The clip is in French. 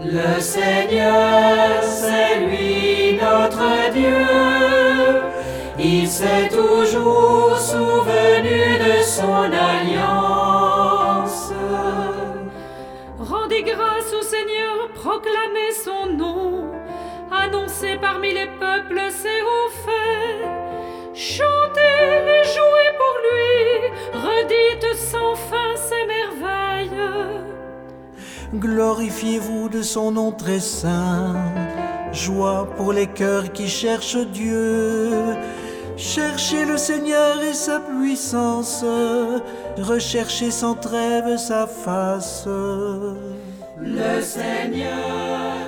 Le Seigneur, c'est lui notre Dieu. Il s'est toujours souvenu de son alliance. Rendez grâce au Seigneur, proclamez son nom, annoncez parmi les peuples ses hauts faits. Chantez et jouez pour lui, redites sans fin ses merveilles. Glorifiez-vous de son nom très saint. Joie pour les cœurs qui cherchent Dieu. Cherchez le Seigneur et sa puissance. Recherchez sans trêve sa face. Le Seigneur